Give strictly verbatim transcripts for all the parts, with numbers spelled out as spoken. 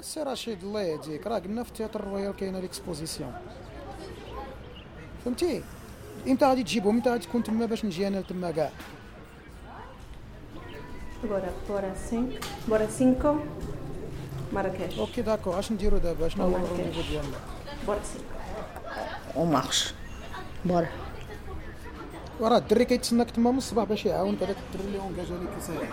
سي رشيد الله يهديك راه قلنا في التياتر الرويال كاينه ليكسبوزيسيون فهمتي امتى غادي تجيبهم امتى غادي تكون تما باش نجي انا تما كاع Bora, bora cinco, bora cinco, Marrakech. اوكي داكو اش نديرو دابا شنو هو الرونديفو ديالنا Bora cinco. اون مارش بورا وراه الدري كيتسناك تما من الصباح باش يعاونك هذاك الدري اللي اونكاجا ليك كيساعد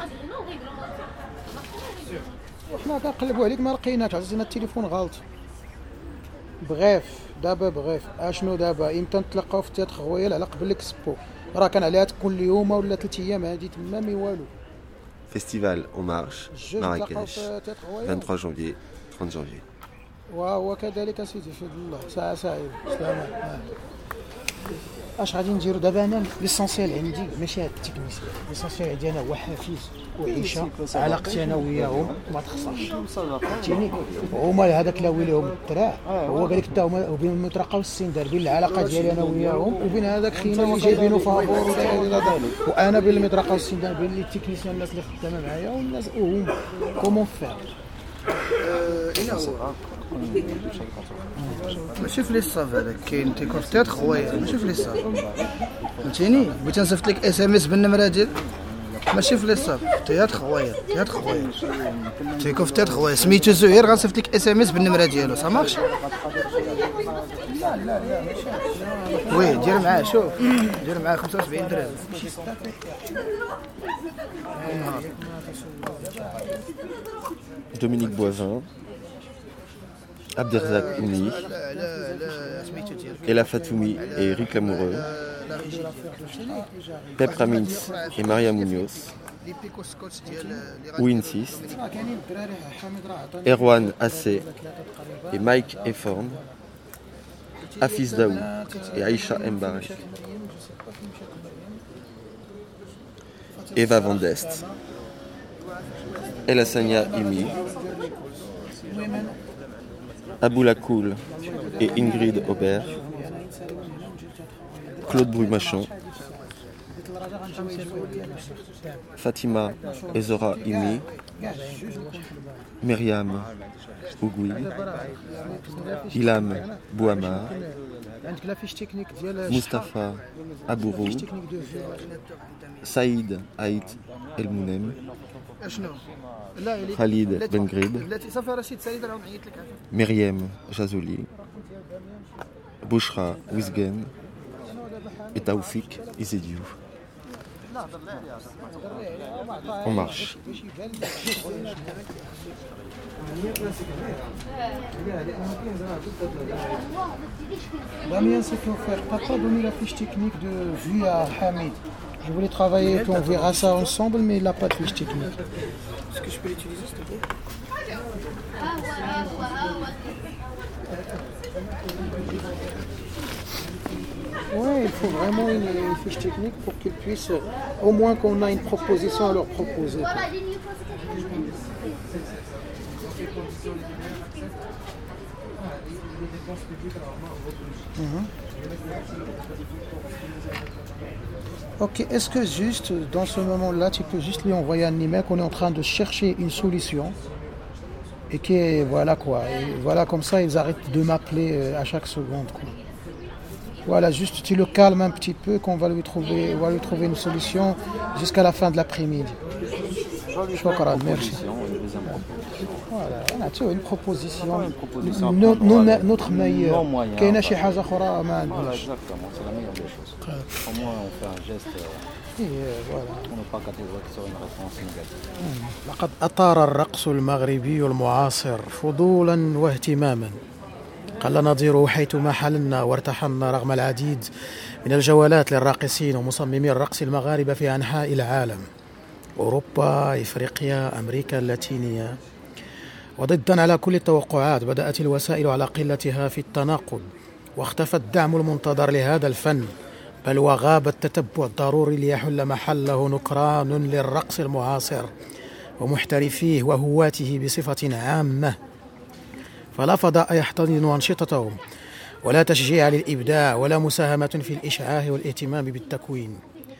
وحنا كنقلبوا عليك ما لقيناكش عزيزنا التليفون غلط بغيف دابا بغيف اشنو دابا امتى نتلاقاو في التياتر رويال على قبل الاكسبو راه كان عليها تكون اليوم ولا ثلاث ايام هادي تما مي والو Festival en marche, Marrakech, vingt-trois janvier, trente janvier. وهو كذلك سيدي في الله ساعه سعيده سلامات اش غادي نديرو دابا انا ليسونسيال عندي ماشي هاد التكنيسيان ليسونسيال عندي انا هو حفيز وعيشه علاقتي انا وياهم ما تخسرش فهمتيني هما هذاك لا ويلهم الدراع هو قال لك حتى هما وبين مترقاو السندار بين العلاقه ديالي انا وياهم وبين هذاك خينا اللي جايبينو فابور ولا هذا وانا بين المترقاو السندار بين لي تكنيسيان الناس اللي خدامه معايا والناس وهم كومون فير الى هو ماشي في ليصاف هذاك كاين تيكون في التياتر خويا ماشي في ليصاف فهمتيني بغيت نصيفط لك اس ام اس بالنمره ديال ماشي في ليصاف في التياتر خويا التياتر خويا تيكون في التياتر خويا سميتو زهير غنصيفط لك اس ام اس بالنمره ديالو صا مارش لا لا لا ماشي وي دير معاه شوف دير معاه خمسة وسبعين درهم Dominique Boivin, Abderzak Oumi, Ella Fatoumi et Eric Lamoureux, Pep Ramins et Maria Munoz, Who Insist, Erwan Assé et Mike Efforn, Hafiz Daoud et Aïcha Mbarek, Eva Van Dest, El Hassania Imi, Aboulakoul et Ingrid Aubert, Claude Brumachon, Fatima et Zora Imi, Myriam Ougoui, Ilham Bouamar, Mustapha Abourou, Saïd Haït El Mounem, Khalid Bengrid, Myriam Jazouli, Bouchra Wizgen et Taoufik Izediou. On marche. Damien, c'est offert. T'as pas donné la fiche technique de vue à Hamid. Je voulais travailler, puis on verra ça ensemble, mais il n'a pas de fiche technique. Est-ce que je peux l'utiliser s'il te plaît? Oui, il faut vraiment une, une fiche technique pour qu'ils puissent, au moins qu'on a une proposition à leur proposer. Mmh. Ok, est-ce que juste dans ce moment-là, tu peux juste lui envoyer un email qu'on est en train de chercher une solution et que voilà quoi, et voilà comme ça ils arrêtent de m'appeler à chaque seconde quoi. Voilà, juste tu le calmes un petit peu qu'on va lui trouver, on va lui trouver une solution jusqu'à la fin de l'après-midi. Shukran, merci. Voilà, tu as une proposition. Notre, notre meilleur. Qu'il y a شي حاجة أخرى ما عندناش. Voilà, exactement, c'est la meilleure des choses. Au moins on fait un geste. On ne pas catégorique sur une réponse négative. لقد أطار الرقص المغربي المعاصر فضولا واهتماما. قل نظيره حيثما حللنا وارتحلنا رغم العديد من الجولات للراقصين ومصممي الرقص المغاربة في أنحاء العالم أوروبا، إفريقيا، أمريكا اللاتينية. وضدا على كل التوقعات بدأت الوسائل على قلتها في التناقل واختفى الدعم المنتظر لهذا الفن بل وغاب التتبع الضروري ليحل محله نكران للرقص المعاصر ومحترفيه وهواته بصفة عامة. فلا فضاء يحتضن أنشطتهم ولا تشجيع للإبداع ولا مساهمة في الإشعاع والاهتمام بالتكوين.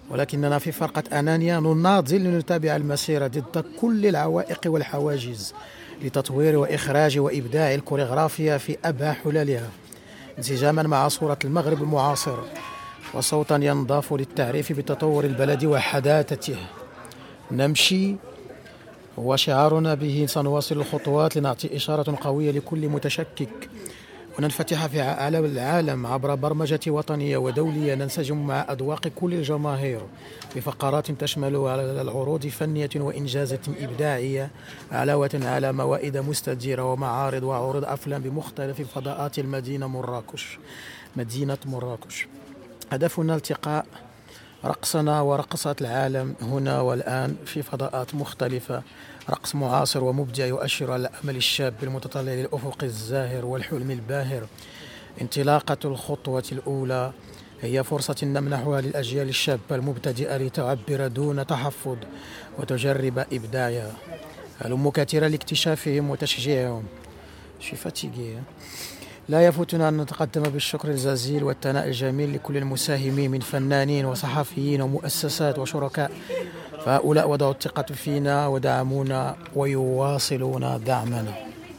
ولكننا في فرقة أنانيا نناضل لنتابع المسيرة ضد كل العوائق والحواجز لتطوير وإخراج وإبداع الكوريغرافيا في أبهى حلالها انسجاما مع صورة المغرب المعاصر وصوتا ينضاف للتعريف بتطور البلد وحداثته. نمشي وشعارنا به سنواصل الخطوات لنعطي إشارة قوية لكل متشكك وننفتح في عالم العالم عبر برمجة وطنية ودولية ننسجم مع أذواق كل الجماهير بفقرات تشمل على العروض فنية وإنجازات إبداعية علاوة على موائد مستديرة ومعارض وعروض أفلام بمختلف فضاءات المدينة مراكش مدينة مراكش. هدفنا التقاء رقصنا ورقصات العالم هنا والآن في فضاءات مختلفة، رقص معاصر ومبدع يؤشر على الأمل الشاب المتطلع للأفق الزاهر والحلم الباهر. انطلاقة الخطوة الأولى هي فرصة نمنحها للأجيال الشابة المبتدئة لتعبر دون تحفظ وتجرب إبداعها. هلم كثيرا لاكتشافهم وتشجيعهم. شي فاتيغي. لا يفوتنا أن نتقدم بالشكر الجزيل والثناء الجميل لكل المساهمين من فنانين وصحفيين ومؤسسات وشركاء، فهؤلاء وضعوا الثقة فينا ودعمونا ويواصلون دعمنا.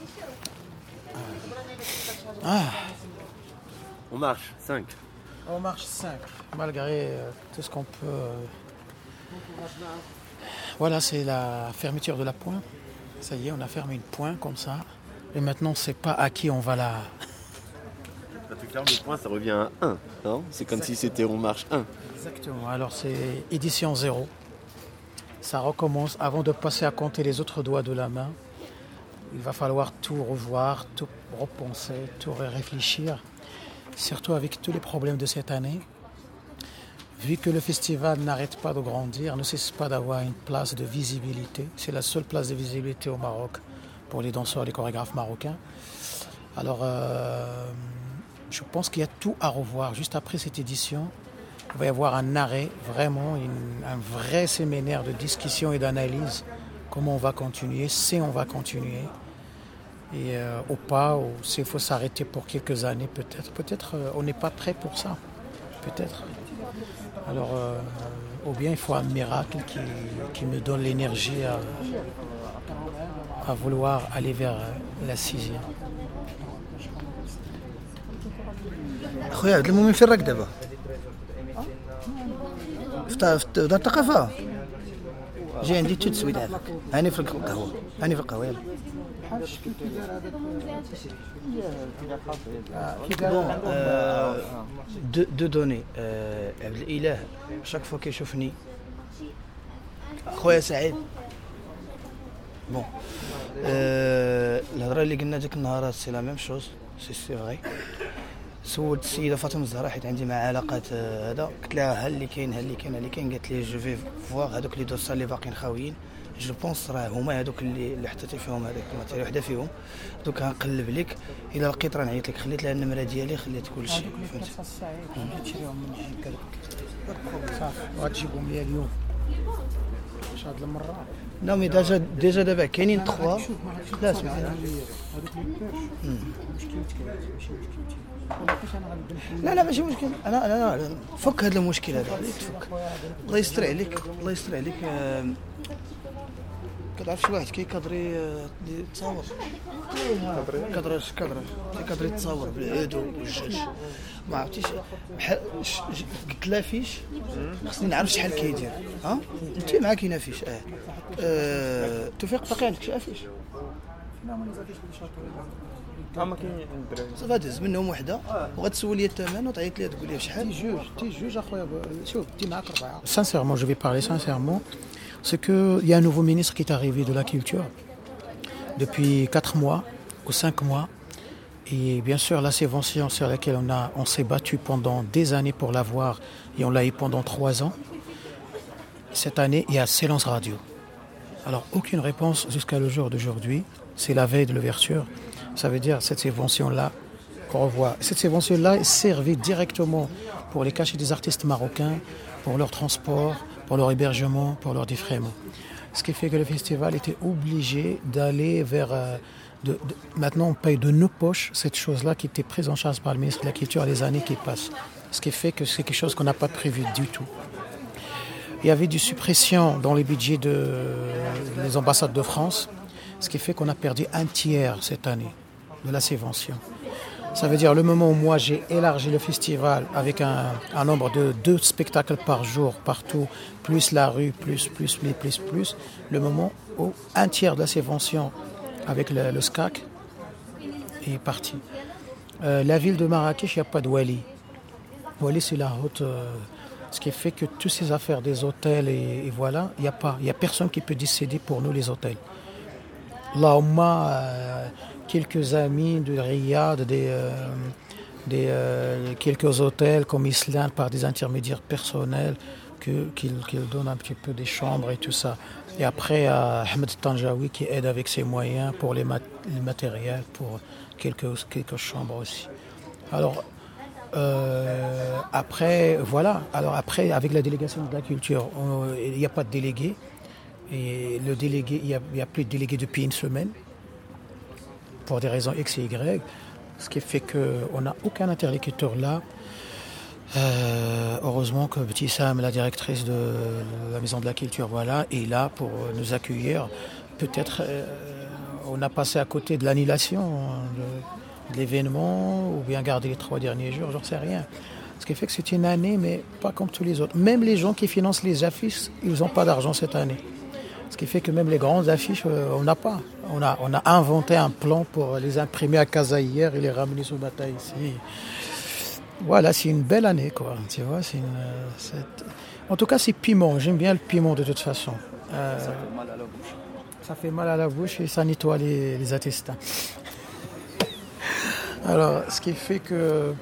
Ah. On marche, cinq. On marche cinq, malgré tout ce qu'on peut. Voilà, c'est la fermeture de la pointe. Ça y est, on a fermé une pointe comme ça. Et maintenant, on ne sait pas à qui on va la... Quand tu fermes le point, ça revient à un, non? C'est comme si c'était on marche un. Exactement, alors c'est édition zéro. Ça recommence. Avant de passer à compter les autres doigts de la main, il va falloir tout revoir, tout repenser, tout réfléchir. Surtout avec tous les problèmes de cette année. Vu que le festival n'arrête pas de grandir, ne cesse pas d'avoir une place de visibilité. C'est la seule place de visibilité au Maroc pour les danseurs et les chorégraphes marocains. Alors, euh, je pense qu'il y a tout à revoir. Juste après cette édition, il va y avoir un arrêt, vraiment une, un vrai séminaire de discussion et d'analyse. Comment on va continuer, si on va continuer, et euh, ou pas, ou s'il faut s'arrêter pour quelques années peut-être. Peut-être euh, on n'est pas prêt pour ça, peut-être. Alors, euh, ou bien il faut un miracle qui, qui me donne l'énergie à, à vouloir aller vers la sixième. خويا عبد المؤمن فين راك دابا؟ في دار الثقافة. جاي عندي تو تسويد عافاك. هاني في القهوة. هاني في القهوة يلا. بون دو دو دوني عبد الإله شاك فوا كيشوفني خويا سعيد. بون الهضرة اللي قلنا ديك النهارات سي لا ميم شوز سي سي فغي. سولت السيده فاطمه الزهراء حيت عندي مع علاقات هذا، قلت لها ها اللي كاين ها اللي كاين ها اللي كاين، قالت لي جو في فواغ هذوك لي دوسا اللي باقيين خاويين، جو بونس راه هما هذوك اللي اللي حطيتي فيهم هذيك الماتيريال وحده فيهم، دوك غنقلب لك الا لقيت راه نعيط لك. خليت لها النمره ديالي، خليت كلشي فهمتي. تشريهم من عندك صافي وغتجيبهم ليا اليوم واش هاد المره. نو مي ديجا ديجا دابا كاينين تخوا. لا سمعتي لا لا ماشي مشكل. انا انا أنا فك هذا المشكل هذا تفك. الله يستر عليك الله يستر عليك. كتعرف شي واحد كيكادري يتصاور كادراج كادراج كيكادري يتصاور بالعود والجاج ما عرفتيش بحال قلت لا فيش خصني نعرف شحال كيدير. ها انت معاك كاينه فيش اه, آه. توفيق باقي عندك شي افيش؟ ما كاين الدراري صافي دز منهم وحده وغتسول لي الثمن وتعيط لي تقول لي بشحال. تي جوج تي جوج اخويا شوف تي معاك ربعه. Sincèrement, je vais parler sincèrement. C'est qu'il y a un nouveau ministre qui est arrivé de la culture depuis quatre mois ou cinq mois. Et bien sûr, la subvention sur laquelle on, a, on s'est battu pendant des années pour l'avoir, et on l'a eu pendant trois ans. Cette année, il y a silence radio. Alors, aucune réponse jusqu'à le jour d'aujourd'hui. C'est la veille de l'ouverture. Ça veut dire cette subvention-là qu'on revoit. Cette subvention-là est servie directement pour les cachets des artistes marocains, pour leur transport, pour leur hébergement, pour leur défraiement. Ce qui fait que le festival était obligé d'aller vers... Euh, de, de, maintenant, on paye de nos poches cette chose-là qui était prise en charge par le ministre de la Culture les années qui passent. Ce qui fait que c'est quelque chose qu'on n'a pas prévu du tout. il y avait des suppressions dans les budgets des ambassades de France, ce qui fait qu'on a perdu un tiers cette année de la subvention. Ça veut dire le moment où moi j'ai élargi le festival avec un, un nombre de deux spectacles par jour partout, plus la rue, plus, plus, plus, plus, plus, le moment où un tiers de la subvention avec le, le S C A C est parti. Euh, la ville de Marrakech, il n'y a pas de wali. Wali, c'est la route, euh, ce qui fait que toutes ces affaires des hôtels, et, et voilà, il n'y a pas, il n'y a personne qui peut décider pour nous les hôtels. Là, on a euh, quelques amis de Riyad, des, euh, des, euh, quelques hôtels comme Island par des intermédiaires personnels que, qu'ils, qu'ils donnent un petit peu des chambres et tout ça. Et après, euh, Ahmed Tanjawi qui aide avec ses moyens pour les, mat- les matériels, pour quelques, quelques chambres aussi. Alors, euh, après, voilà. Alors après, avec la délégation de la culture, on, il n'y a pas de délégué. Et le délégué, il n'y a, a plus de délégué depuis une semaine, pour des raisons X et Y, ce qui fait qu'on n'a aucun interlocuteur là. Euh, heureusement que Petit Sam, la directrice de la Maison de la Culture, voilà, est là pour nous accueillir. Peut-être euh, on a passé à côté de l'annulation de, de l'événement, ou bien garder les trois derniers jours, j'en sais rien. Ce qui fait que c'est une année, mais pas comme tous les autres. Même les gens qui financent les affiches, ils n'ont pas d'argent cette année. Ce qui fait que même les grandes affiches, euh, on n'a pas. On a, on a inventé un plan pour les imprimer à Casa hier et les ramener sur Bata ici. Voilà, c'est une belle année, quoi. Tu vois, c'est une, c'est... En tout cas, c'est piment. J'aime bien le piment de toute façon. Euh, Ça fait mal à la bouche. Ça fait mal à la bouche et ça nettoie les, les intestins. Alors, ce qui fait que...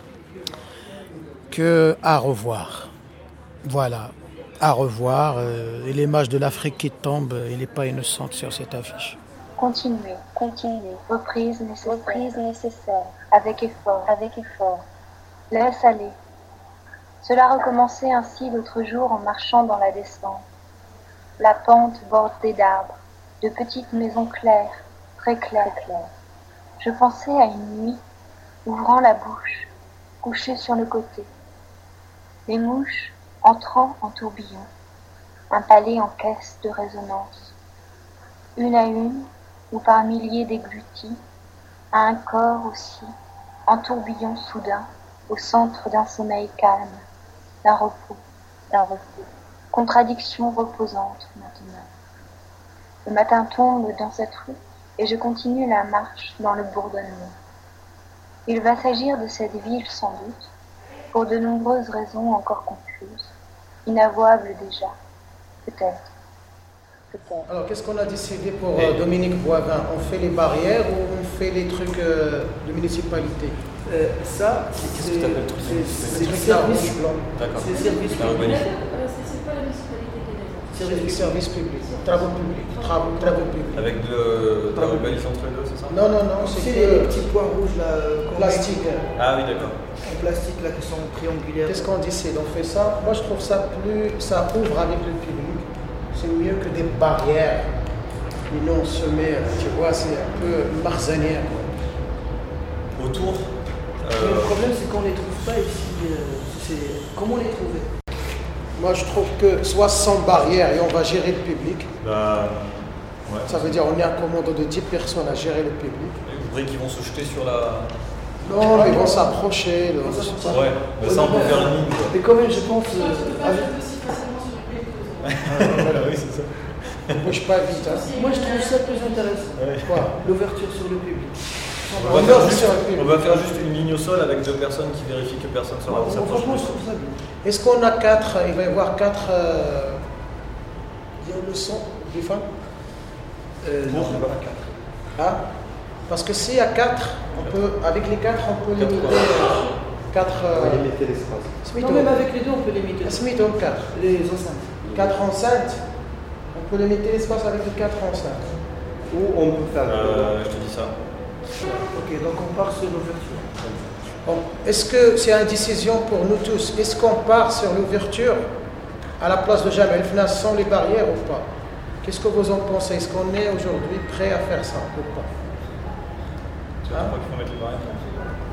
que à revoir. Voilà. À revoir, euh, et l'image de l'Afrique qui tombe, elle n'est pas innocente sur cette affiche. Continuez, continuez, reprise nécessaire, reprise nécessaire, avec effort, avec effort. Laisse aller. Cela recommençait ainsi l'autre jour en marchant dans la descente. La pente bordée d'arbres, de petites maisons claires, très claires, claires. Je pensais à une nuit, ouvrant la bouche, couchée sur le côté. Les mouches entrant en tourbillon, un palais en caisse de résonance, une à une ou par milliers déglutis, à un corps aussi, en tourbillon soudain, au centre d'un sommeil calme, d'un repos, d'un repos, contradiction reposante maintenant. Le matin tombe dans cette rue et je continue la marche dans le bourdonnement. Il va s'agir de cette ville sans doute, pour de nombreuses raisons encore confuses, inavouables déjà, peut-être, peut-être. Alors, qu'est-ce qu'on a décidé pour euh, Dominique Boivin? On fait les barrières ou on fait les trucs euh, de municipalité? Euh, ça, Qu'est-ce c'est que tu appelles truc c'est- c'est Les le trucs service rouge, blanc. D'accord. C'est le service C'est urbanisme. C'est pas la municipalité C'est les services publics, travaux publics, travaux, travaux publics. Avec de, de l'urbanisme entre les deux, c'est ça? Non, non, non, C'est c'est les que petits points rouges là, qu'on plastique. Ah oui, d'accord. met en plastique là, qui sont triangulaires. Qu'est-ce qu'on décide? On fait ça. Moi, je trouve ça plus, ça ouvre avec le public. C'est mieux que des barrières. Et nous, on se met, tu vois, c'est un peu marzanière. Autour, Mais le euh, problème, c'est qu'on ne les trouve pas ici. euh, c'est... Comment les trouver? Moi, je trouve que soit sans barrière et on va gérer le public. bah, ouais. Ça veut dire on est un commando de dix personnes à gérer le public. Vous voudrez qu'ils vont se jeter sur la. Non, mais ils vont s'approcher. le- Ouais, mais ça on peut faire une ligne quoi. Mais quand même, je pense. euh, avec- Voilà, oui, c'est ça. Bouge pas vite. Hein. Moi, je trouve ça plus intéressant. Ouais. Quoi? L'ouverture sur le public. On va, On faire va juste, sur le public. on va faire juste une ligne au sol avec deux personnes qui vérifient que personne ne Moi, s'approche. franchement, je trouve ça bien. Est-ce qu'on a quatre? Il va y avoir quatre. Euh, il y a le son des femmes. Euh, non, Pour- c'est pas quatre. Hein? Parce que s'il y a quatre, on peut, avec les quatre, on peut Quatre, limiter ouais. euh, quatre. Euh, limiter l'espace. Smith Non, même avec les deux, on peut limiter. Smith on quatre. Les enceintes. Quatre enceintes. On peut limiter l'espace avec les quatre enceintes. Ou on peut faire. Euh, je te dis ça. Ok, donc on part sur l'ouverture. Bon, est-ce que c'est une décision pour nous tous? Est-ce qu'on part sur l'ouverture à la place de Jamel Fnas sans les barrières ou pas? Qu'est-ce que vous en pensez? Est-ce qu'on est aujourd'hui prêt à faire ça ou pas? Tu vois pas qu'il faut mettre les barrières.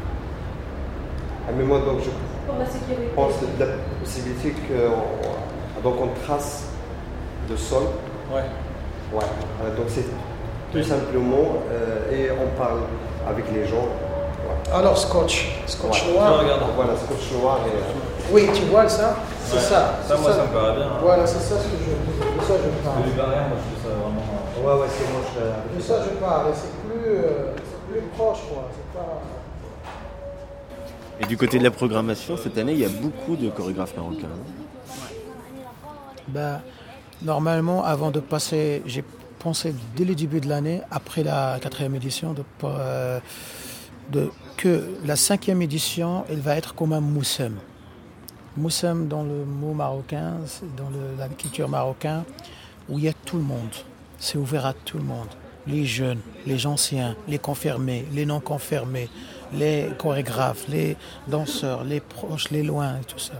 Ah, mais moi, donc, je Pour la sécurité. pense de la possibilité qu'à Donc on trace le sol. Ouais. Ouais. Euh, donc c'est tout simplement euh, et on parle avec les gens. Ouais. Alors scotch, scotch Ouais. noir. Regarde. Voilà, scotch noir et. euh, Oui, tu vois ça? C'est Ouais. ça. Ça, c'est moi, ça me paraît bien. Hein. Voilà, c'est ça ce que je, de ça je parle. Le Bulgarien, moi, je trouve ça vraiment. Ouais, ouais, c'est moche. euh, De ça je parle. Et c'est plus, euh, c'est plus proche, quoi. C'est pas. Et du côté de la programmation, cette année, il y a beaucoup de chorégraphes marocains. Ben, normalement, avant de passer, j'ai pensé dès le début de l'année, après la quatrième édition, de, euh, de, que la cinquième édition, elle va être comme un moussem. Moussem dans le mot marocain, c'est dans le, la culture marocaine, où il y a tout le monde. C'est ouvert à tout le monde. Les jeunes, les anciens, les confirmés, les non confirmés, les chorégraphes, les danseurs, les proches, les loin et tout ça.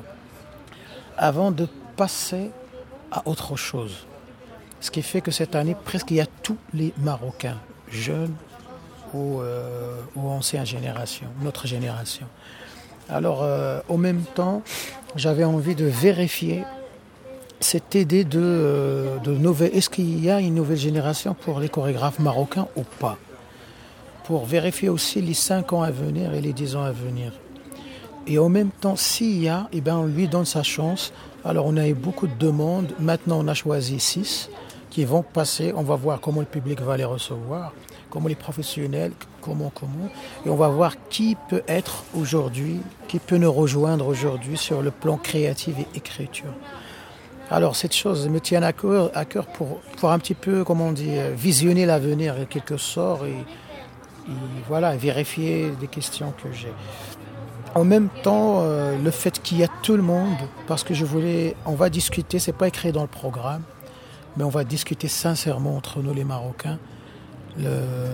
Avant de passer à autre chose. Ce qui fait que cette année, presque il y a tous les Marocains, jeunes ou, euh, ou ancienne génération, notre génération. Alors, euh, en même temps, j'avais envie de vérifier cette idée de, euh, de nouvelle. Est-ce qu'il y a une nouvelle génération pour les chorégraphes marocains ou pas? Pour vérifier aussi les cinq ans à venir et les dix ans à venir. Et en même temps, s'il y a, eh ben, on lui donne sa chance. Alors, on a eu beaucoup de demandes. Maintenant, on a choisi six qui vont passer. On va voir comment le public va les recevoir, comment les professionnels, comment, comment. Et on va voir qui peut être aujourd'hui, qui peut nous rejoindre aujourd'hui sur le plan créatif et écriture. Alors, cette chose me tient à cœur, à cœur pour, pour un petit peu, comment on dit, visionner l'avenir en quelque sorte et, et voilà, vérifier des questions que j'ai. En même temps, euh, le fait qu'il y a tout le monde, parce que je voulais, on va discuter, c'est pas écrit dans le programme, mais on va discuter sincèrement entre nous les Marocains, le,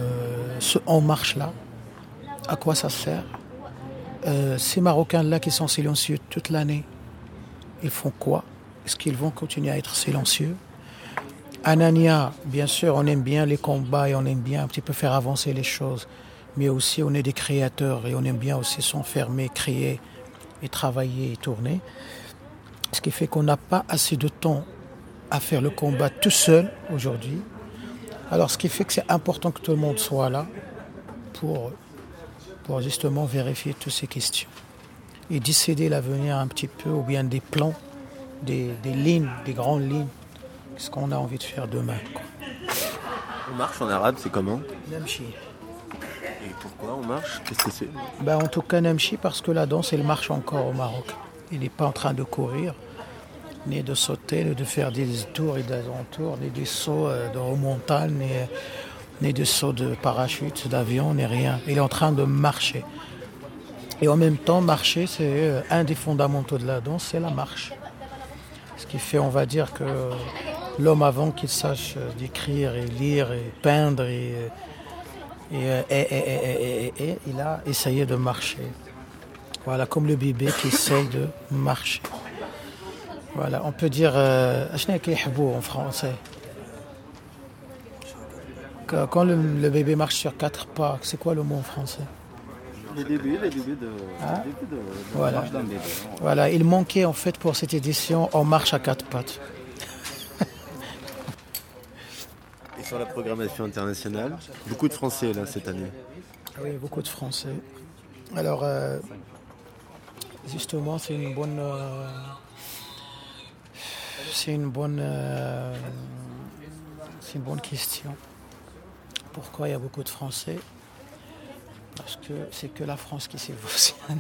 ce En Marche là, à quoi ça sert. Euh, ces Marocains-là qui sont silencieux toute l'année, ils font quoi? Est-ce qu'ils vont continuer à être silencieux? Anania, bien sûr, on aime bien les combats et on aime bien un petit peu faire avancer les choses. Mais aussi on est des créateurs et on aime bien aussi s'enfermer, créer et travailler et tourner. Ce qui fait qu'on n'a pas assez de temps à faire le combat tout seul aujourd'hui. Alors ce qui fait que c'est important que tout le monde soit là pour, pour justement vérifier toutes ces questions. Et décider l'avenir un petit peu ou bien des plans, des, des lignes, des grandes lignes, ce qu'on a envie de faire demain. Quoi. On marche en arabe, c'est comment? Namchi. Et pourquoi on marche? Qu'est-ce que c'est? Ben, en tout cas, Namchi, parce que la danse, elle marche encore au Maroc. Il n'est pas en train de courir, ni de sauter, ni de faire des tours et des entours, ni des sauts de montagne, ni, ni des sauts de parachute, d'avion, ni rien. Il est en train de marcher. Et en même temps, marcher, c'est un des fondamentaux de la danse, c'est la marche. Ce qui fait, on va dire, que l'homme, avant qu'il sache d'écrire et lire et peindre et Et, et, et, et, et, et il a essayé de marcher. Voilà, comme le bébé qui essaye de marcher. Voilà, on peut dire euh, en français. Quand le, le bébé marche sur quatre pas, c'est quoi le mot en français? Les débuts, les débuts de, hein? les débuts de, de voilà. marche d'un bébé. Voilà, il manquait en fait pour cette édition On marche à quatre pattes. Et sur la programmation internationale, beaucoup de Français là cette année. Oui, beaucoup de Français. Alors, euh, justement, c'est une bonne, euh, c'est une bonne, euh, c'est une bonne question. Pourquoi il y a beaucoup de Français? Parce que c'est que la France qui s'évoque.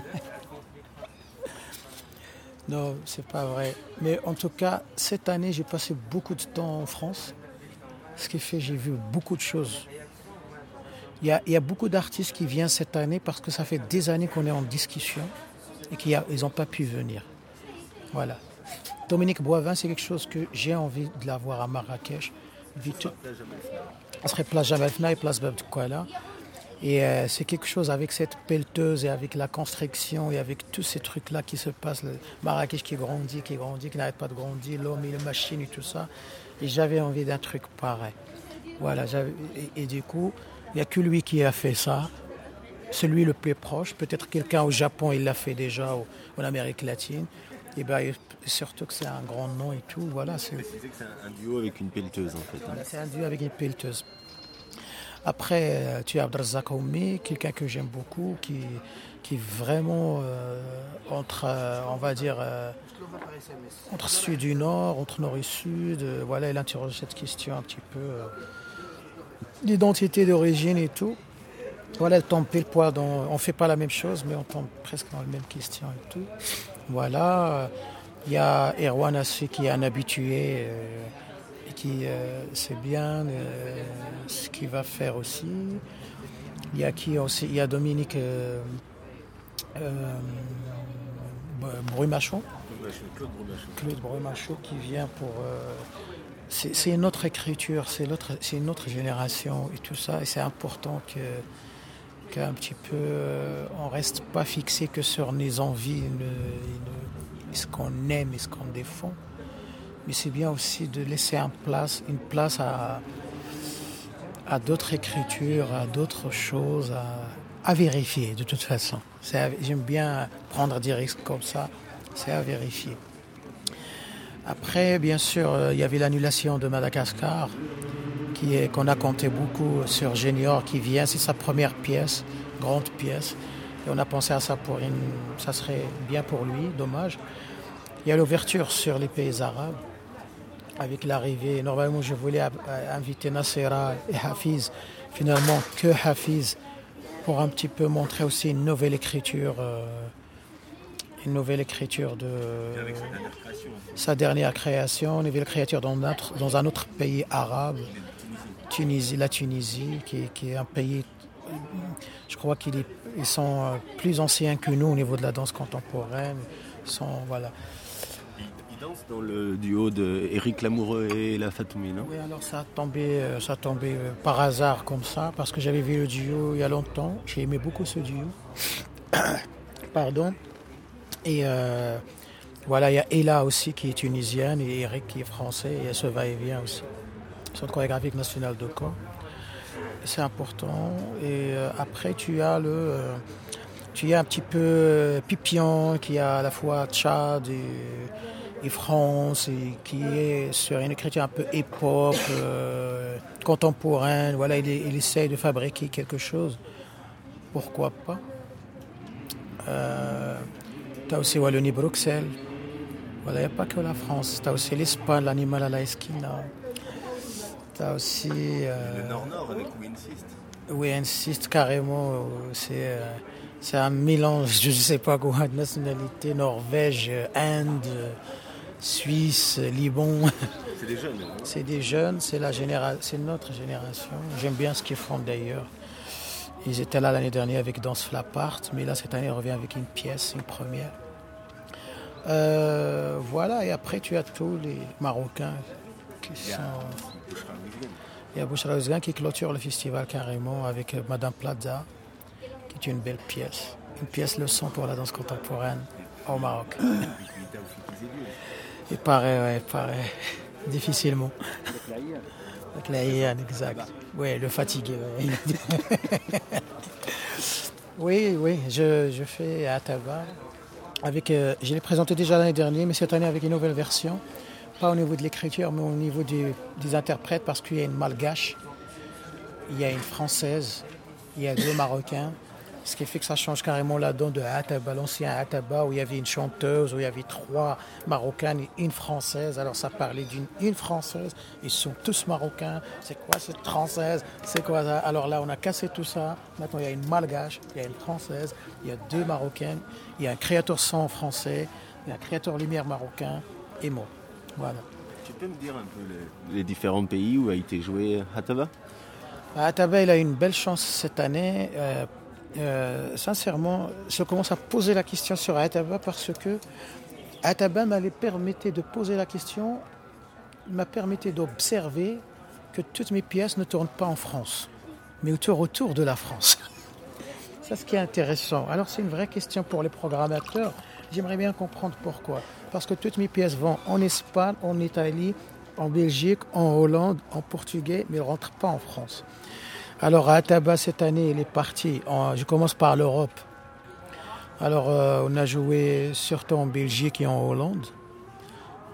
Non, c'est pas vrai. Mais en tout cas, cette année, j'ai passé beaucoup de temps en France. Ce qui fait que j'ai vu beaucoup de choses. Il y a, il y a beaucoup d'artistes qui viennent cette année parce que ça fait des années qu'on est en discussion et qu'ils n'ont pas pu venir. Voilà. Dominique Boivin, c'est quelque chose que j'ai envie de l'avoir à Marrakech. Vite. Ça serait place Jamal Fna et place Bab Doukwala. Et euh, c'est quelque chose avec cette pelleteuse et avec la construction et avec tous ces trucs-là qui se passent. Le Marrakech qui grandit, qui grandit, qui n'arrête pas de grandir, l'homme et les machines et tout ça. Et j'avais envie d'un truc pareil. Voilà, et, et du coup, il n'y a que lui qui a fait ça. Celui le plus proche. Peut-être quelqu'un au Japon, il l'a fait déjà, ou en Amérique latine. Et ben, surtout que c'est un grand nom et tout. Voilà, c'est... Tu disais que c'est un, un duo avec une pelleteuse en fait. Voilà, c'est un duo avec une pelleteuse. Après, tu as Abdelrazak Oumi, quelqu'un que j'aime beaucoup, qui, qui vraiment euh, entre, euh, on va dire, euh, entre sud et nord, entre nord et sud. Euh, voilà, il interroge cette question un petit peu euh, d'identité, d'origine et tout. Voilà, elle tombe pile poil dans... On ne fait pas la même chose, mais on tombe presque dans la même question et tout. Voilà. Il y a Erwan Assi qui est un habitué euh, et qui euh, sait bien euh, ce qu'il va faire aussi. Il y a qui aussi? Il y a Dominique euh, euh, Brumachon. Claude Brumachon. Claude Brumachon qui vient pour... Euh, c'est, c'est une autre écriture, c'est, l'autre, c'est une autre génération et tout ça. Et c'est important que... qu'un petit peu, euh, on ne reste pas fixé que sur nos envies, une, une, ce qu'on aime et ce qu'on défend. Mais c'est bien aussi de laisser un place, une place à, à d'autres écritures, à d'autres choses, à, à vérifier de toute façon. C'est à, j'aime bien prendre des risques comme ça, c'est à vérifier. Après, bien sûr, euh, il y avait l'annulation de Madagascar, qui est, qu'on a compté beaucoup sur Junior, qui vient, c'est sa première pièce, grande pièce. Et on a pensé à ça pour une, ça serait bien pour lui, dommage. Il y a l'ouverture sur les pays arabes, avec l'arrivée. Normalement, je voulais inviter Nassera et Hafiz, finalement que Hafiz, pour un petit peu montrer aussi une nouvelle écriture, euh, une nouvelle écriture de Avec sa dernière création. sa dernière création, une nouvelle créature dans, notre, dans un autre pays arabe. Tunisie, la Tunisie, qui, qui est un pays, je crois qu'ils ils sont plus anciens que nous au niveau de la danse contemporaine. Ils sont, voilà. Ils, ils dansent dans le duo de Éric Lamoureux et La Fatoumi, non? Oui, alors ça a tombé, ça a tombé par hasard comme ça, parce que j'avais vu le duo il y a longtemps. J'ai aimé beaucoup ce duo. Pardon. Et euh, voilà, il y a Ella aussi qui est tunisienne et Eric qui est français, et ce va-et-vient aussi. Centre chorégraphique national de Caen. C'est important. Et euh, après, tu as le, euh, tu as un petit peu euh, Pipian qui a à la fois Tchad et, et France, et qui est sur une écriture un peu hip-hop, euh, contemporaine. Voilà, il, il essaye de fabriquer quelque chose. Pourquoi pas? Euh, tu as aussi Wallonie-Bruxelles. Voilà, il n'y a pas que la France. Tu as aussi l'Espagne, l'Animal à la Esquina. T'as aussi... Euh, le Nord-Nord avec We Insist. We Insist, carrément. C'est, euh, c'est un mélange, je ne sais pas quoi, de nationalité. Norvège, Inde, Suisse, Liban. C'est des jeunes. Hein. C'est des jeunes, c'est, la généra- c'est notre génération. J'aime bien ce qu'ils font d'ailleurs. Ils étaient là l'année dernière avec Danse Flapart, mais là cette année, ils reviennent avec une pièce, une première. Euh, voilà, et après tu as tous les Marocains qui sont... Il y a Bouchra Ouzgan qui clôture le festival carrément avec Madame Plaza, qui est une belle pièce. Une pièce leçon pour la danse contemporaine au Maroc. Il paraît, ouais, il paraît. Difficilement. Avec la I A N, exact. Oui, le fatigué. Ouais. oui, oui, je, je fais à Ataba. Avec, euh, je l'ai présenté déjà l'année dernière, mais cette année avec une nouvelle version. Pas au niveau de l'écriture, mais au niveau du, des interprètes, parce qu'il y a une malgache, il y a une française, il y a deux marocains, ce qui fait que ça change carrément la donne de Ataba, l'ancien Ataba, où il y avait une chanteuse, où il y avait trois marocaines et une française. Alors ça parlait d'une une française, ils sont tous marocains, c'est quoi cette française, c'est quoi ça? Alors là on a cassé tout ça, maintenant il y a une malgache, il y a une française, il y a deux marocaines, il y a un créateur son français, il y a un créateur lumière marocain et moi. Voilà. Tu peux me dire un peu les, les différents pays où a été joué Ataba? Ataba, il a eu une belle chance cette année. Euh, euh, sincèrement, je commence à poser la question sur Ataba parce que Ataba m'a permis de poser la question, m'a permis d'observer que toutes mes pièces ne tournent pas en France, mais autour, autour de la France. C'est ce qui est intéressant. Alors c'est une vraie question pour les programmateurs. J'aimerais bien comprendre pourquoi. Parce que toutes mes pièces vont en Espagne, en Italie, en Belgique, en Hollande, en portugais, mais elles ne rentrent pas en France. Alors à Ataba, cette année, il est parti. En, je commence par l'Europe. Alors euh, on a joué surtout en Belgique et en Hollande.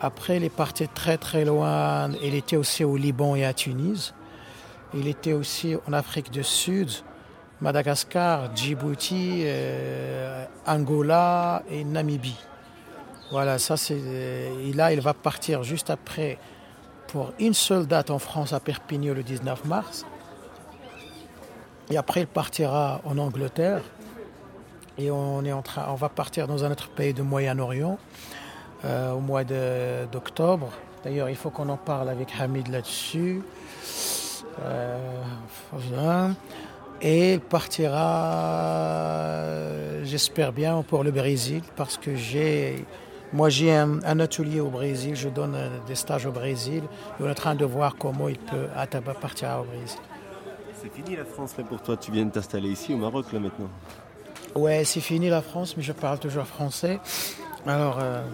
Après, il est parti très très loin. Il était aussi au Liban et à Tunis. Il était aussi en Afrique du Sud, Madagascar, Djibouti, euh, Angola et Namibie. Voilà, ça c'est. Et là, il va partir juste après pour une seule date en France à Perpignan le dix-neuf mars. Et après, il partira en Angleterre. Et on est en train, on va partir dans un autre pays du Moyen-Orient euh, au mois de, d'octobre. D'ailleurs, il faut qu'on en parle avec Hamid là-dessus. Euh, et il partira, j'espère bien, pour le Brésil, parce que j'ai, moi j'ai un, un atelier au Brésil, je donne des stages au Brésil, et on est en train de voir comment il peut partir au Brésil. C'est fini la France là pour toi, tu viens de t'installer ici au Maroc là maintenant? Ouais, c'est fini la France, mais je parle toujours français. Alors, euh,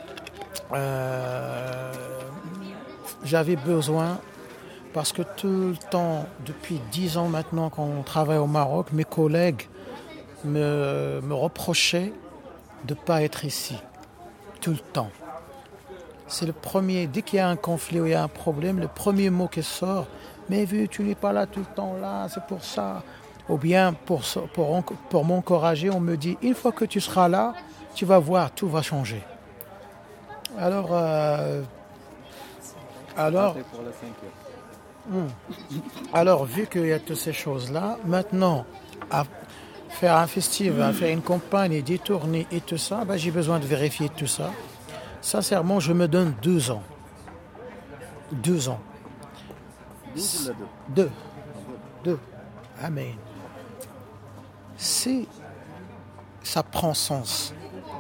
euh, j'avais besoin. Parce que tout le temps, depuis dix ans maintenant qu'on travaille au Maroc, mes collègues me, me reprochaient de ne pas être ici. Tout le temps. C'est le premier, dès qu'il y a un conflit ou il y a un problème, le premier mot qui sort, mais vu, tu n'es pas là tout le temps là, c'est pour ça. Ou bien pour, pour, pour m'encourager, on me dit, une fois que tu seras là, tu vas voir, tout va changer. Alors, euh, alors, Hmm. Alors, vu qu'il y a toutes ces choses-là, maintenant, à faire un festival, à faire une campagne, des tournées et tout ça, ben, j'ai besoin de vérifier tout ça. Sincèrement, je me donne deux ans. Deux ans. Deux. Deux. Amen. Si ça prend sens,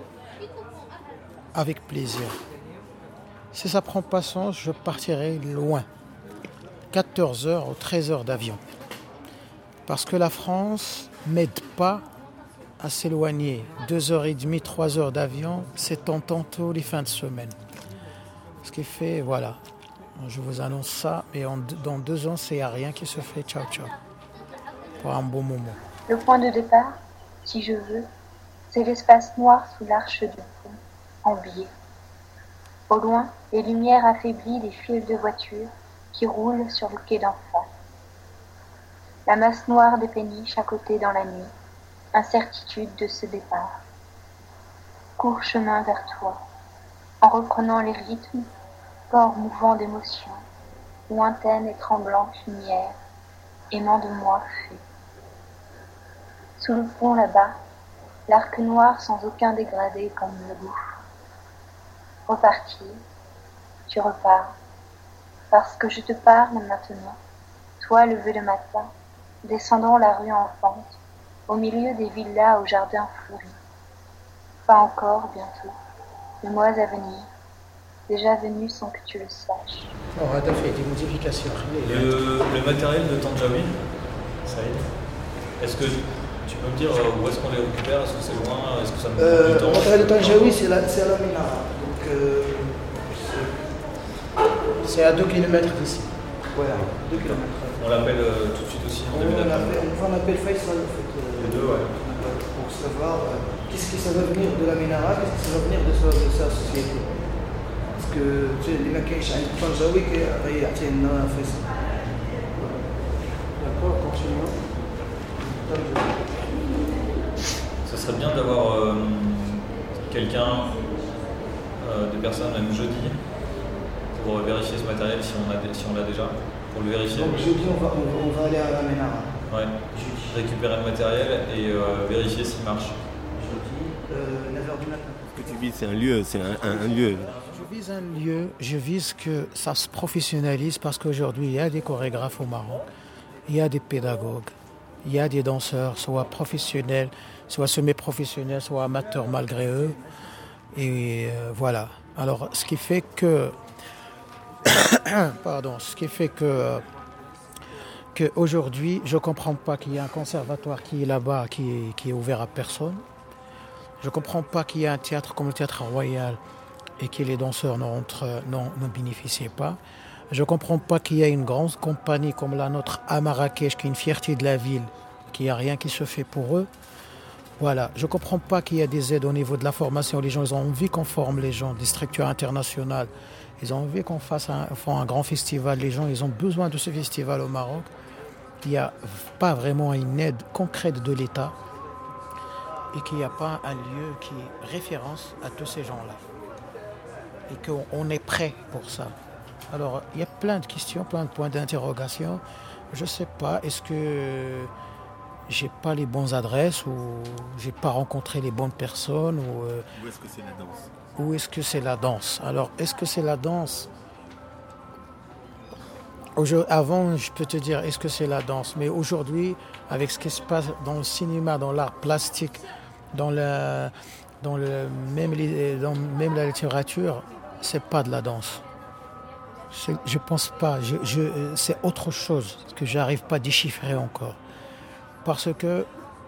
avec plaisir. Si ça prend pas sens, je partirai loin. quatorze heures ou treize heures d'avion. Parce que la France m'aide pas à s'éloigner. deux heures trente, trois heures d'avion, c'est en tantôt les fins de semaine. Ce qui fait, voilà, je vous annonce ça, et en, dans deux ans, c'est rien qui se fait. Ciao, ciao. Pour un bon moment. Le point de départ, si je veux, c'est l'espace noir sous l'arche du pont, en biais. Au loin, les lumières affaiblies des files de voitures qui roule sur le quai d'en face. La masse noire des péniches à côté dans la nuit, incertitude de ce départ. Court chemin vers toi, en reprenant les rythmes, corps mouvant d'émotion, lointaine et tremblante lumière, aimant de moi fait. Sous le pont là-bas, l'arc noir sans aucun dégradé comme le gouffre. Repartir, tu repars. Parce que je te parle maintenant, toi levé le matin, descendant la rue en pente, au milieu des villas au jardin fleuri. Pas encore, bientôt, les mois à venir, déjà venus sans que tu le saches. On a fait des modifications. Le, le matériel de Tanjawi, Saïd, est-ce que tu peux me dire où est-ce qu'on les récupère? Est-ce que c'est loin? Est-ce que ça me prend Euh, du temps? le matériel de Tanjawi, c'est la, c'est la Minara. Donc, euh, c'est à deux kilomètres d'ici. Voilà, deux kilomètres. On l'appelle euh, tout de suite aussi en On, début on, d'après. appelle, on appelle Faisal en fait. Euh, Les deux, ouais. Pour savoir euh, qu'est-ce que ça va venir de la Minara, qu'est-ce que ça va venir de sa, de sa société. Parce que tu sais, les mecs qui ont Tanjawi qui ont Faisal. D'accord, continuons. Ça serait bien d'avoir euh, quelqu'un, euh, des personnes même jeudi, pour vérifier ce matériel si on, a, si on l'a déjà, pour le vérifier. Donc jeudi on va, on va, on va aller à la Ménara. Ouais, jeudi. Récupérer le matériel et euh, vérifier s'il marche. Jeudi, euh, neuf heures du matin. Ce que tu vises, c'est un lieu, c'est un, un, un lieu. Je vise un lieu, je vise que ça se professionnalise parce qu'aujourd'hui il y a des chorégraphes au Maroc, il y a des pédagogues, il y a des danseurs, soit professionnels, soit semi-professionnels, soit amateurs malgré eux. Et euh, voilà. Alors ce qui fait que Pardon, ce qui fait que qu'aujourd'hui, je ne comprends pas qu'il y ait un conservatoire qui est là-bas, qui est, qui est ouvert à personne. Je ne comprends pas qu'il y ait un théâtre comme le Théâtre Royal et que les danseurs n'en bénéficient pas. Je ne comprends pas qu'il y ait une grande compagnie comme la nôtre à Marrakech, qui est une fierté de la ville, qu'il n'y a rien qui se fait pour eux. Voilà, je ne comprends pas qu'il y a des aides au niveau de la formation. Les gens, ils ont envie qu'on forme les gens, des structures internationales. Ils ont envie qu'on fasse un, fasse un grand festival. Les gens, ils ont besoin de ce festival au Maroc. Il n'y a pas vraiment une aide concrète de l'État et qu'il n'y a pas un lieu qui référence à tous ces gens-là. Et qu'on est prêt pour ça. Alors, il y a plein de questions, plein de points d'interrogation. Je ne sais pas, est-ce que j'ai pas les bonnes adresses ou j'ai pas rencontré les bonnes personnes ou, euh, Où est-ce que c'est la danse Où est-ce que c'est la danse Alors, est-ce que c'est la danse Aujourd'hui, avant, je peux te dire, est-ce que c'est la danse? Mais aujourd'hui, avec ce qui se passe dans le cinéma, dans l'art plastique, dans, la, dans, le, même, les, dans même la littérature, c'est pas de la danse. Je, je pense pas. Je, je, c'est autre chose que j'arrive pas à déchiffrer encore. Parce que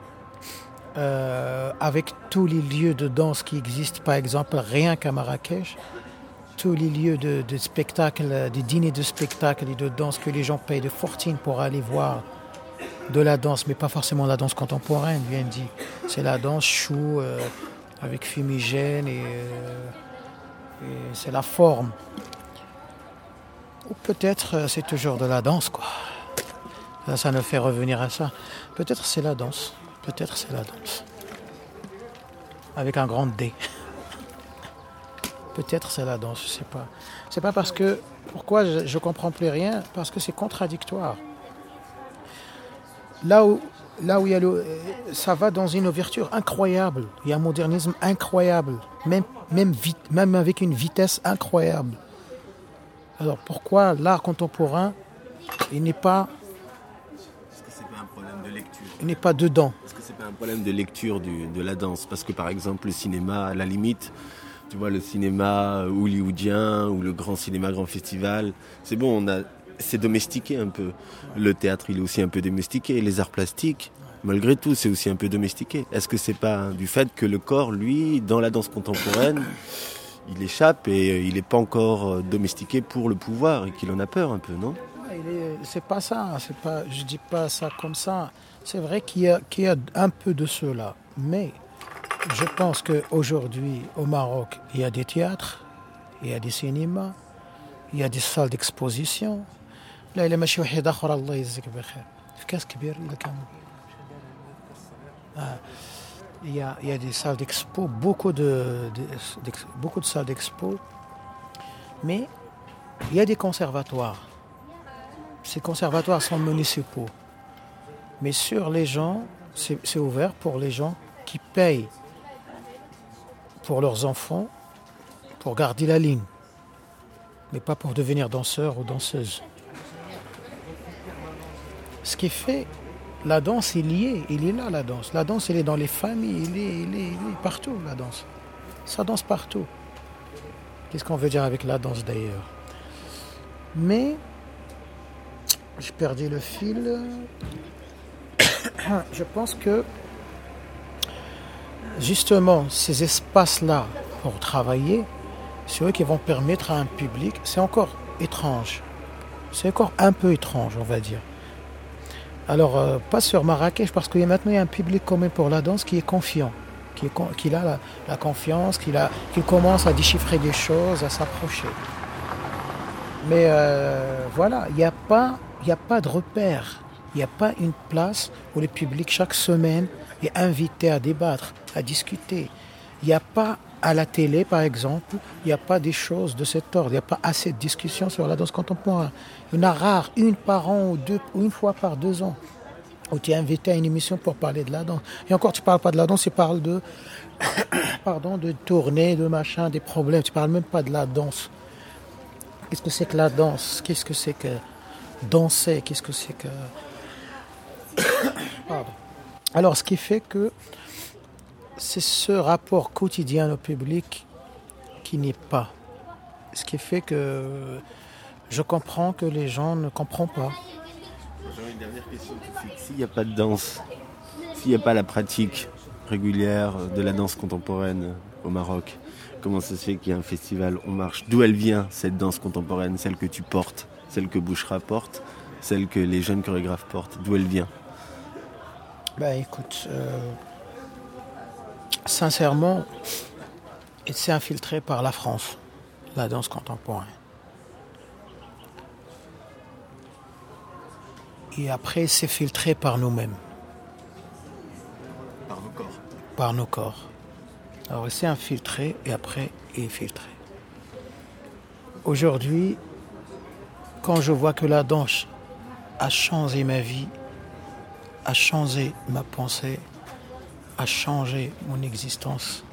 euh, avec tous les lieux de danse qui existent, par exemple, rien qu'à Marrakech, tous les lieux de, de spectacle, de dîners de spectacle et de danse que les gens payent de fortune pour aller voir de la danse, mais pas forcément la danse contemporaine, bien dit. C'est la danse chou euh, avec fumigène et, euh, et c'est la forme. Ou peut-être euh, c'est toujours de la danse, quoi. Ça, ça nous fait revenir à ça. Peut-être c'est la danse. Peut-être c'est la danse. Avec un grand D. Peut-être c'est la danse, je sais pas. C'est pas parce que... Pourquoi je, je comprends plus rien? Parce que c'est contradictoire. Là où, là où il y a le... Ça va dans une ouverture incroyable. Il y a un modernisme incroyable. Même, même, vite, même avec une vitesse incroyable. Alors pourquoi l'art contemporain, il n'est pas... Il n'est pas dedans. Est-ce que c'est pas un problème de lecture du, de la danse? Parce que par exemple le cinéma, à la limite, tu vois, le cinéma hollywoodien ou le grand cinéma, grand festival, c'est bon, on a, c'est domestiqué un peu. Le théâtre, il est aussi un peu domestiqué. Les arts plastiques, malgré tout, c'est aussi un peu domestiqué. Est-ce que c'est pas du fait que le corps, lui, dans la danse contemporaine, il échappe et il n'est pas encore domestiqué pour le pouvoir et qu'il en a peur un peu, non? Il est, c'est pas ça, c'est pas, je dis pas ça comme ça. C'est vrai qu'il y a, qu'il y a un peu de cela, mais je pense qu'aujourd'hui, au Maroc, il y a des théâtres, il y a des cinémas, il y a des salles d'exposition. Là, il y a ماشي واحد آخر الله يجزيك بخير. في كاس كبير إلا كان. Il y a, il y a des salles d'expo, beaucoup de, de, de, beaucoup de salles d'expo, mais il y a des conservatoires. Ces conservatoires sont municipaux. Mais sur les gens, c'est, c'est ouvert pour les gens qui payent pour leurs enfants, pour garder la ligne, mais pas pour devenir danseur ou danseuse. Ce qui fait, la danse, il y est, il est là la danse. La danse, elle est dans les familles, il est, il est, il est partout la danse. Ça danse partout. Qu'est-ce qu'on veut dire avec la danse d'ailleurs? Mais, j'ai perdu le fil. Je pense que justement ces espaces-là pour travailler, c'est eux qui vont permettre à un public, c'est encore étrange, c'est encore un peu étrange on va dire. Alors euh, pas sur Marrakech parce que maintenant il y a un public quand même pour la danse qui est confiant, qui, est, qui a la, la confiance, qui, a, qui commence à déchiffrer des choses, à s'approcher. Mais euh, voilà, il n'y a pas, il n'y a pas de repère. Il n'y a pas une place où le public, chaque semaine, est invité à débattre, à discuter. Il n'y a pas, à la télé, par exemple, il n'y a pas des choses de cet ordre. Il n'y a pas assez de discussions sur la danse contemporaine. Il y en a rare, une par an ou deux, ou une fois par deux ans, où tu es invité à une émission pour parler de la danse. Et encore, tu ne parles pas de la danse, tu parles de, pardon, de tournée, de machin, des problèmes. Tu ne parles même pas de la danse. Qu'est-ce que c'est que la danse? Qu'est-ce que c'est que danser? Qu'est-ce que c'est que... Pardon. Alors, ce qui fait que c'est ce rapport quotidien au public qui n'est pas. Ce qui fait que je comprends que les gens ne comprennent pas. J'ai une dernière question tout de suite. S'il n'y a pas de danse, s'il n'y a pas la pratique régulière de la danse contemporaine au Maroc, comment ça se fait qu'il y a un festival On Marche? D'où elle vient, cette danse contemporaine, celle que tu portes, celle que Bouchra porte, celle que les jeunes chorégraphes portent? D'où elle vient? Ben écoute, euh, sincèrement, elle s'est infiltrée par la France, la danse contemporaine. Et après, elle s'est filtrée par nous-mêmes. Par nos corps. Par nos corps. Alors, elle s'est infiltrée et après, elle est filtrée. Aujourd'hui, quand je vois que la danse a changé ma vie, a changé ma pensée, a changé mon existence,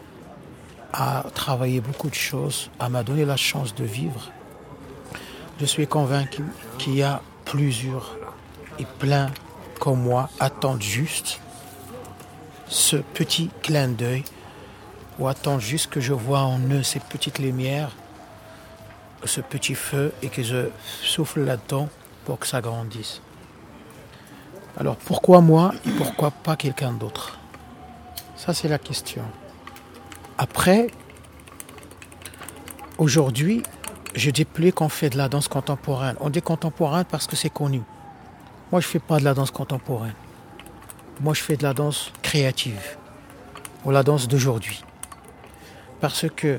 a travaillé beaucoup de choses, a m'a donné la chance de vivre, je suis convaincu qu'il y a plusieurs et plein comme moi attendent juste ce petit clin d'œil ou attendent juste que je vois en eux ces petites lumières, ce petit feu et que je souffle là-dedans pour que ça grandisse. Alors pourquoi moi et pourquoi pas quelqu'un d'autre? Ça c'est la question. Après, aujourd'hui, je dis plus qu'on fait de la danse contemporaine. On dit contemporaine parce que c'est connu. Moi je ne fais pas de la danse contemporaine. Moi je fais de la danse créative ou la danse d'aujourd'hui. Parce que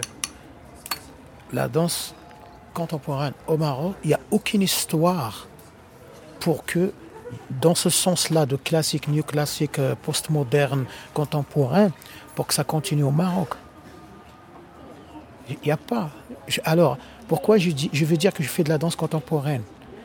la danse contemporaine au Maroc, il n'y a aucune histoire pour que, dans ce sens-là de classique, new classique, postmoderne, contemporain, pour que ça continue au Maroc. Il n'y a pas. Alors, pourquoi je, dis, je veux dire que je fais de la danse contemporaine?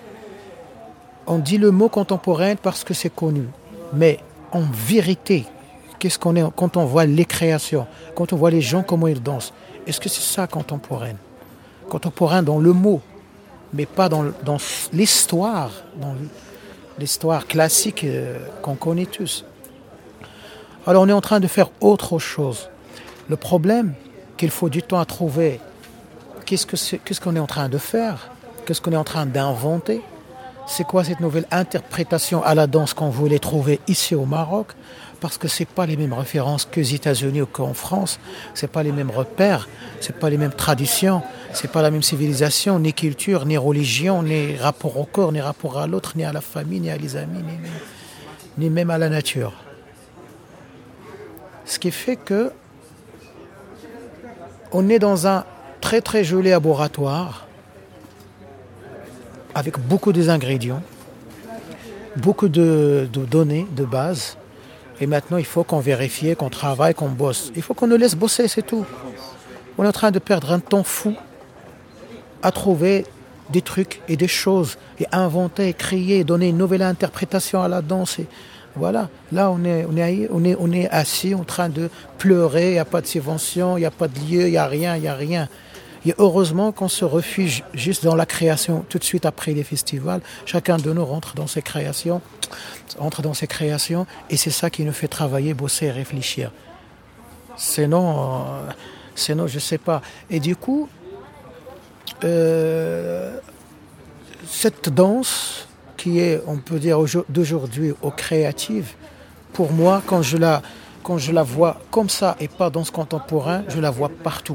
On dit le mot contemporaine parce que c'est connu. Mais en vérité, qu'est-ce qu'on est quand on voit les créations, quand on voit les gens, comment ils dansent? Est-ce que c'est ça contemporaine? Contemporain dans le mot, mais pas dans, dans l'histoire, dans l'histoire classique euh, qu'on connaît tous. Alors on est en train de faire autre chose. Le problème, qu'il faut du temps à trouver qu'est-ce, que c'est, qu'est-ce qu'on est en train de faire, qu'est-ce qu'on est en train d'inventer, c'est quoi cette nouvelle interprétation à la danse qu'on voulait trouver ici au Maroc, parce que c'est pas les mêmes références qu'aux États-Unis ou qu'en France, c'est pas les mêmes repères, c'est pas les mêmes traditions, c'est pas la même civilisation, ni culture, ni religion, ni rapport au corps, ni rapport à l'autre, ni à la famille, ni à les amis, ni, ni, ni même à la nature. Ce qui fait que on est dans un très très joli laboratoire avec beaucoup d'ingrédients, beaucoup de, de données de base. Et maintenant, il faut qu'on vérifie, qu'on travaille, qu'on bosse. Il faut qu'on nous laisse bosser, c'est tout. On est en train de perdre un temps fou à trouver des trucs et des choses, et inventer, créer, donner une nouvelle interprétation à la danse. Et voilà, là, on est, on, est, on, est, on est assis en train de pleurer, il n'y a pas de subvention, il n'y a pas de lieu, il n'y a rien, il n'y a rien. Et heureusement qu'on se refuge juste dans la création, tout de suite après les festivals. Chacun de nous rentre dans ses créations, entre dans ses créations, et c'est ça qui nous fait travailler, bosser et réfléchir. Sinon, euh, sinon je ne sais pas. Et du coup, euh, cette danse qui est, on peut dire, d'aujourd'hui au créative, pour moi, quand je la, quand je la vois comme ça et pas danse contemporaine, je la vois partout.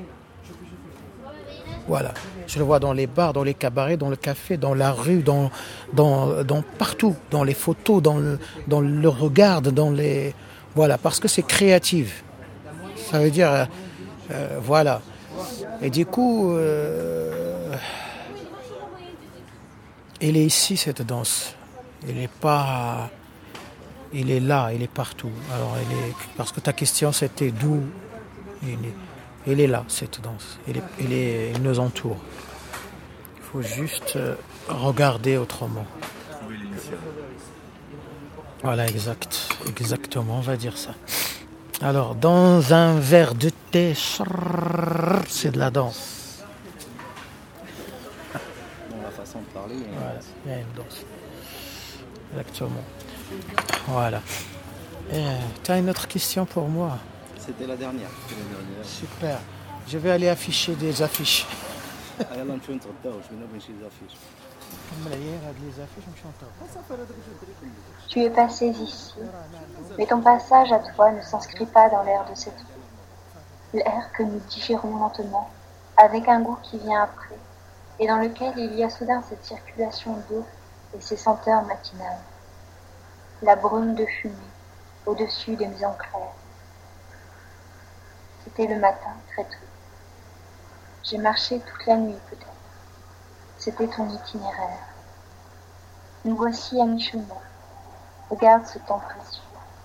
Voilà, je le vois dans les bars, dans les cabarets, dans le café, dans la rue, dans, dans, dans partout, dans les photos, dans le, dans le regard, dans les... Voilà, parce que c'est créatif. Ça veut dire, euh, euh, voilà. Et du coup, euh, elle est ici, cette danse. Elle n'est pas... Elle est là, elle est partout. Alors, elle est... Parce que ta question, c'était d'où elle est. Elle est là, cette danse. Elle, est, elle, est, elle nous entoure. Il faut juste regarder autrement. Voilà, exact. Exactement, on va dire ça. Alors, dans un verre de thé, c'est de la danse. Dans la façon de parler, il y a une voilà, danse. Il y a une danse. Exactement. Voilà. Tu as une autre question pour moi? C'était la dernière. C'était la dernière. Super. Je vais aller afficher des affiches. Tu es passé ici, mais ton passage à toi ne s'inscrit pas dans l'air de cette vie. L'air que nous digérons lentement, avec un goût qui vient après, et dans lequel il y a soudain cette circulation d'eau et ses senteurs matinales. La brume de fumée au-dessus des maisons claires. C'était le matin, très tôt. J'ai marché toute la nuit peut-être. C'était ton itinéraire. Nous voici à mi-chemin. Regarde ce temps précieux.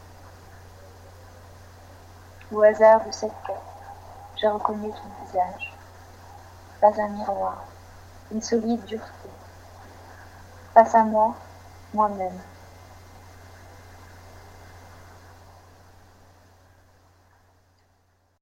Au hasard de cette quête, j'ai reconnu ton visage. Pas un miroir, une solide dureté. Face à moi, moi-même.